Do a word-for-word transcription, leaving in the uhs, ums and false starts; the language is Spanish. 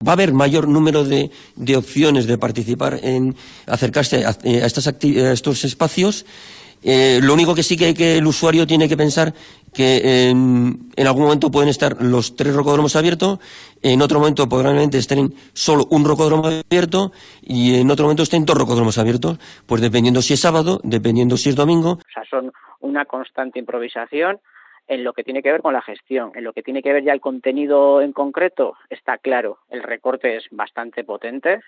Va a haber mayor número de, de opciones de participar en acercarse a, a, estas acti- a estos espacios. Eh, lo único que sí que, que el usuario tiene que pensar que en, en algún momento pueden estar los tres rocódromos abiertos, en otro momento probablemente estén solo un rocódromo abierto y en otro momento estén dos rocódromos abiertos, pues dependiendo si es sábado, dependiendo si es domingo. O sea, son una constante improvisación en lo que tiene que ver con la gestión. En lo que tiene que ver ya el contenido en concreto, está claro, el recorte es bastante potente.